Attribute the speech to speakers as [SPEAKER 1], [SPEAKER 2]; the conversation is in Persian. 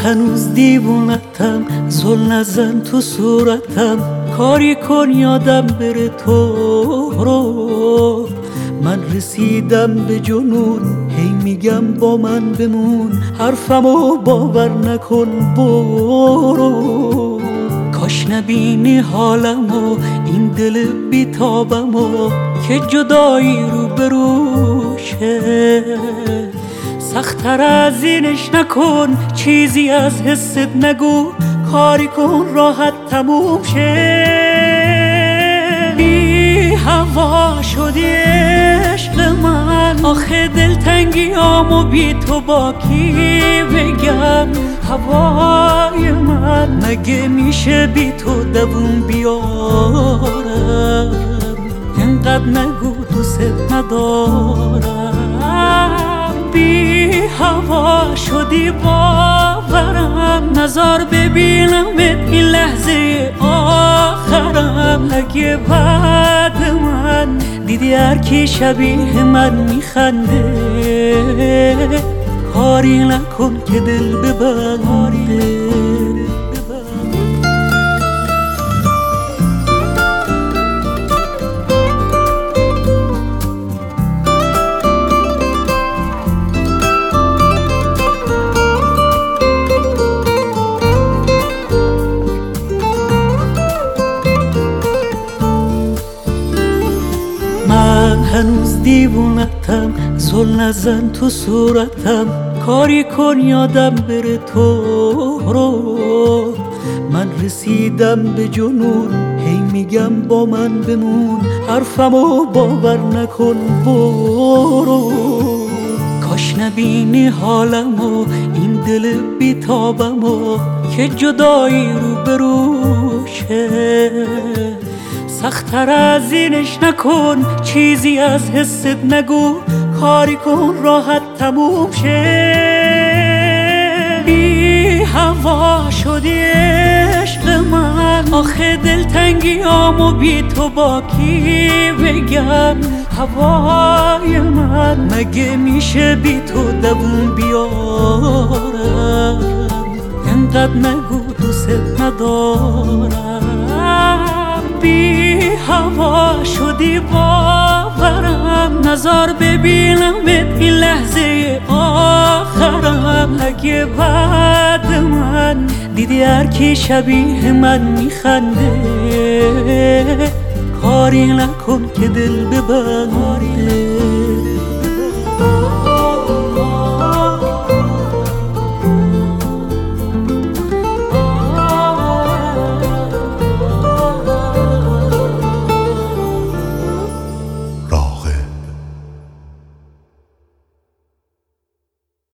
[SPEAKER 1] هنوز دیوونتم، زل نزن تو صورتم، کاری کن یادم بره تو رو. من رسیدم به جنون، هی میگم با من بمون، حرفمو باور نکن برو. کاش نبینی حالمو، این دل بیتابمو که جدایی رو بروشه. سخت‌تر از اینش نکن، چیزی از حست نگو، کاری کن راحت تموم شه. بی هوا شدی عشق من، آخه دلتنگیامو بی تو با کی بگم. هوای من مگه میشه بی تو دووم بیارم؟ اینقدر نگو دوست ندارم. بی هوا شدی باورم، نظر ببینم این لحظه آخرم. اگه بعد من دیدی هر کی شبیه من میخنده، کاری نکن که دل ببنده. من هنوز دیوونتم، زل نزن تو صورتم، کاری کن یادم بره تو رو. من رسیدم به جنون، هی میگم با من بمون، حرفمو باور نکن برو. کاش نبینی حالمو، این دل بیتابمو که جدایی رو بروشه. سخت‌تر از اینش نکن، چیزی از حست نگو، کاری کن راحت تموم شه. بی هوا شدی عشق من، آخه دلتنگیامو بی تو با کی بگم. هوای من مگه میشه بی تو دووم بیارم؟ اینقدر نگو دوست ندارم. بی هوا شدی باورم، نظر ببینم این لحظه آخرم. اگه بعد من دیدی هر کی شبیه من میخنده، کاری نکن که دل ببنده.